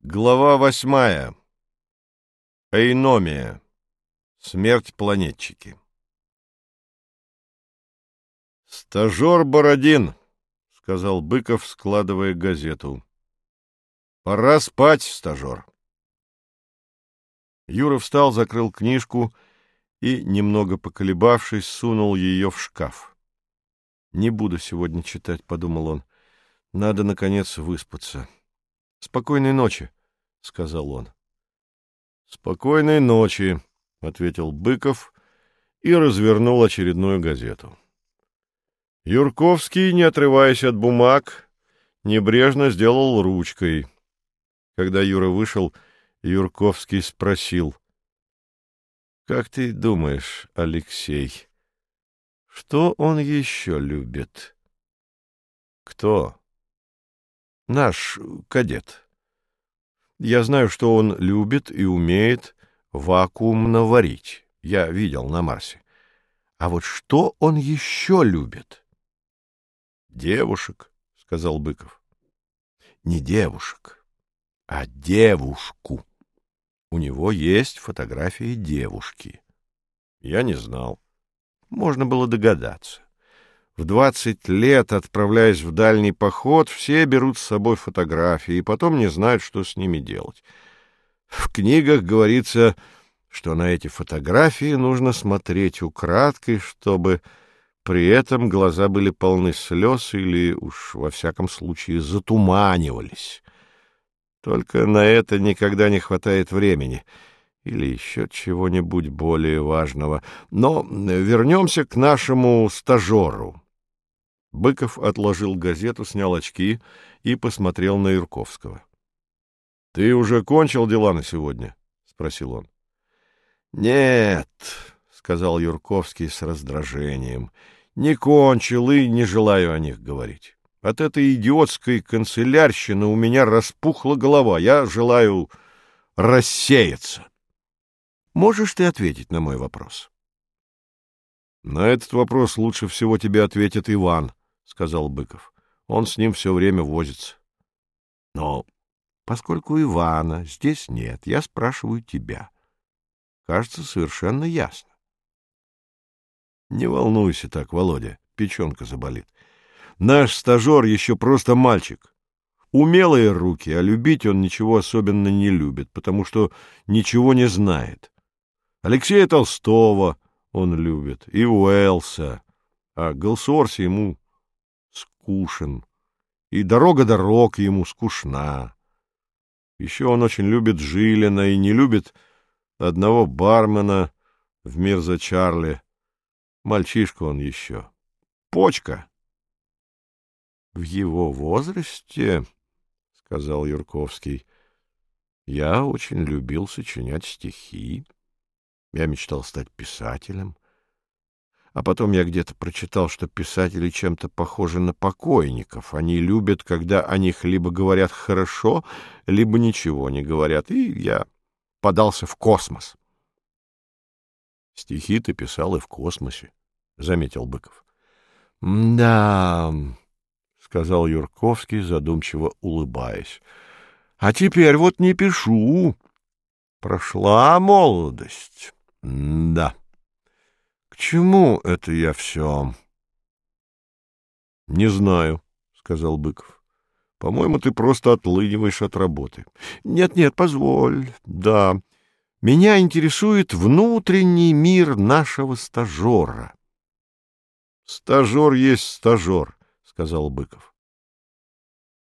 Глава 8. Эйномия. Смерть планетчики. «Стажер Бородин», — сказал Быков, складывая газету. «Пора спать, стажер». Юра встал, закрыл книжку и, немного поколебавшись, сунул ее в шкаф. «Не буду сегодня читать», — подумал он. «Надо, наконец, выспаться». «Спокойной ночи», — сказал он. «Спокойной ночи», — ответил Быков и развернул очередную газету. Юрковский, не отрываясь от бумаг, небрежно сделал ручкой. Когда Юра вышел, Юрковский спросил: «Как ты думаешь, Алексей, что он еще любит?» «Кто?» «Наш кадет. Я знаю, что он любит и умеет вакуумно варить. Я видел на Марсе. А вот что он еще любит?» «Девушек», — сказал Быков. «Не девушек, а девушку. У него есть фотографии девушки». Я не знал. Можно было догадаться. В 20 лет, отправляясь в дальний поход, все берут с собой фотографии и потом не знают, что с ними делать. В книгах говорится, что на эти фотографии нужно смотреть украдкой, чтобы при этом глаза были полны слез или, уж во всяком случае, затуманивались. Только на это никогда не хватает времени или еще чего-нибудь более важного. Но вернемся к нашему стажеру. Быков отложил газету, снял очки и посмотрел на Юрковского. — Ты уже кончил дела на сегодня? — спросил он. — Нет, — сказал Юрковский с раздражением, — не кончил и не желаю о них говорить. От этой идиотской канцелярщины у меня распухла голова. Я желаю рассеяться. Можешь ты ответить на мой вопрос? — На этот вопрос лучше всего тебе ответит Иван, — сказал Быков. Он с ним все время возится. — Но поскольку Ивана здесь нет, я спрашиваю тебя. Кажется, совершенно ясно. — Не волнуйся так, Володя, печенка заболит. Наш стажер еще просто мальчик. Умелые руки, а любить он ничего особенно не любит, потому что ничего не знает. Алексея Толстого он любит, и Уэллса, а Голсуорси ему скучен, и «Дорога дорог» ему скучна. Еще он очень любит Жилина и не любит одного бармена в «Мир за Чарли». Мальчишка он еще. Почка. — В его возрасте, — сказал Юрковский, — я очень любил сочинять стихи. Я мечтал стать писателем. А потом я где-то прочитал, что писатели чем-то похожи на покойников. Они любят, когда о них либо говорят хорошо, либо ничего не говорят. И я подался в космос. — Стихи ты писал и в космосе, — заметил Быков. — Да, — сказал Юрковский, задумчиво улыбаясь. — А теперь вот не пишу. Прошла молодость. Да. К чему это я все? — Не знаю, — сказал Быков. — По-моему, ты просто отлыниваешь от работы. Нет, позволь. Да. Меня интересует внутренний мир нашего стажера. — Стажер есть стажер, — сказал Быков.